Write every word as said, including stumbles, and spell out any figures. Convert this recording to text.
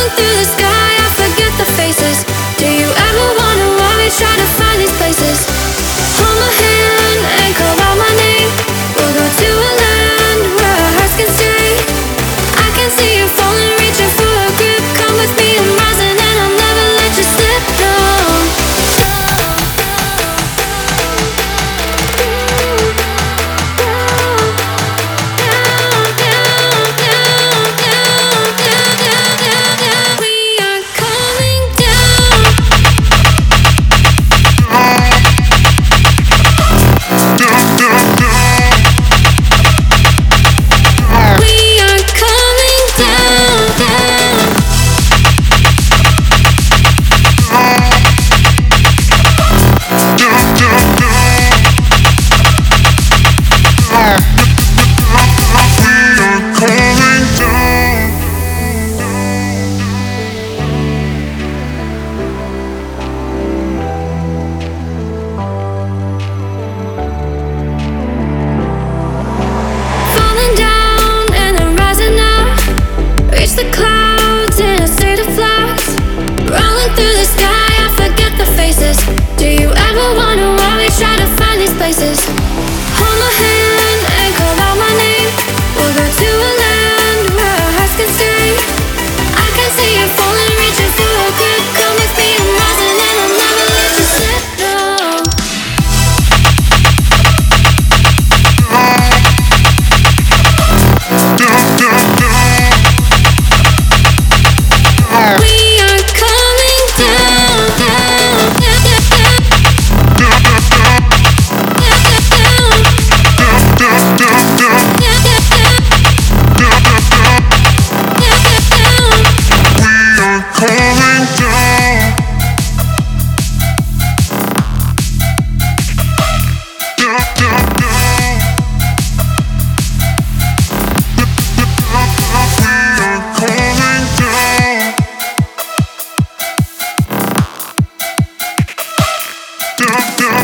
through the sky, I forget the faces. Do you ever wonder why we try to find these places? Hold my hand and call out my name. We'll go to a land where our hearts can stay. I can see you falling, reaching for a grip. Come with me, I'm rising and I'll never let you slip. No. The clouds in a state of flux, rolling through the sky, I forget the faces. Do you ever wonder why we try to find these places? Hold my hand and call out my name. We'll go to a land where our hearts can stay. I can see you falling, reaching for a grip. Come with me, I'm rising and I'll never let you slip. No. Yeah.